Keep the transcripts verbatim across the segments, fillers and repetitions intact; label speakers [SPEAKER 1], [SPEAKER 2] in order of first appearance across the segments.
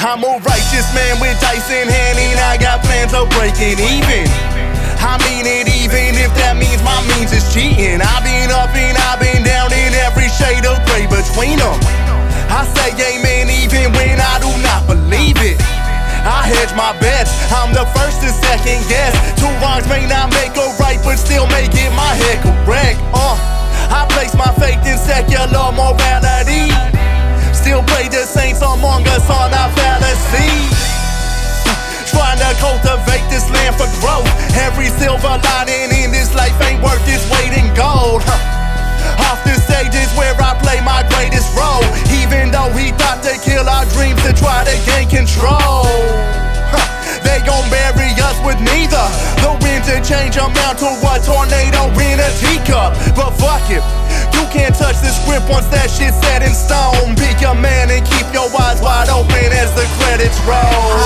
[SPEAKER 1] I'm a righteous man with dice in hand, and I got plans of breaking even. I mean it even if that means my means is cheating. I've been up and I've been down in every shade of gray between them. I say amen even when I do not believe it. I hedge my bets, I'm the first to second guess. Two wrongs may not make a right, but still make it my head correct. Uh, I place my faith in secular morality. Still pray the saints among us on our fallacy. Trying to cultivate this land for growth. Every silver lining in this life ain't worth its weight in gold. Huh. Off the stage is where I play my greatest role. Even though he thought to kill our dreams to try to gain control. Huh. They gon' bury us with neither. The winds of change amount to a tornado in a teacup. But fuck it, you can't touch the script once that shit's set in stone. Be a man and keep your eyes wide open as the credits roll.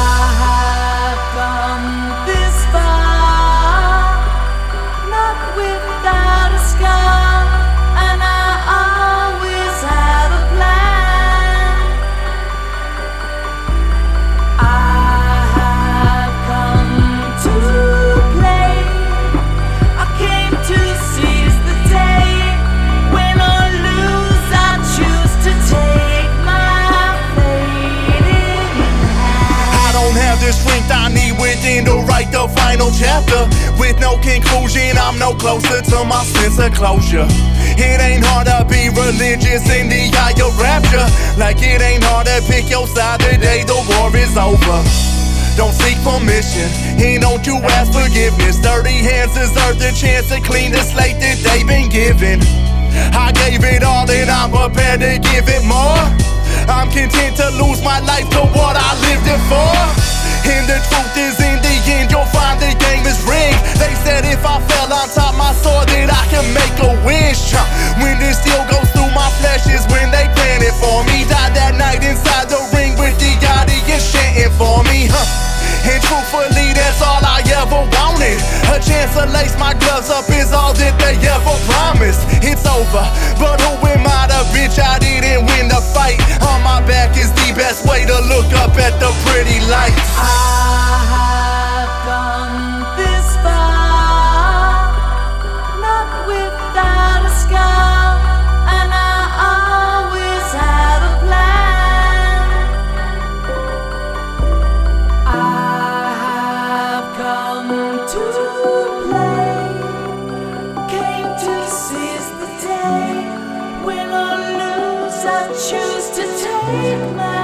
[SPEAKER 1] The strength I need within to write the final chapter. With no conclusion, I'm no closer to my sense of closure. It ain't hard to be religious in the eye of rapture. Like it ain't hard to pick your side the day the war is over. Don't seek permission, and don't you ask forgiveness. Dirty hands deserve the chance to clean the slate that they've been given. I gave it all and I'm prepared to give it more. I'm content to lose my life to what I lived it for. And the truth is, in the end, you'll find the game is rigged. They said if I fell on top my sword that I can make a wish. When this steel goes through my flesh is when they planned it for me. Died that night inside the ring with the audience chanting for me. And truthfully, that's all I ever wanted. A chance to lace my gloves up is all that they ever promised. It's over, but who am I to bitch? I didn't win the fight. On my back is the best way to look up at the pretty lights.
[SPEAKER 2] I have gone this far, not without a scar, and I always had a plan. I have come to play, came to seize the day. Win or lose, I choose to take my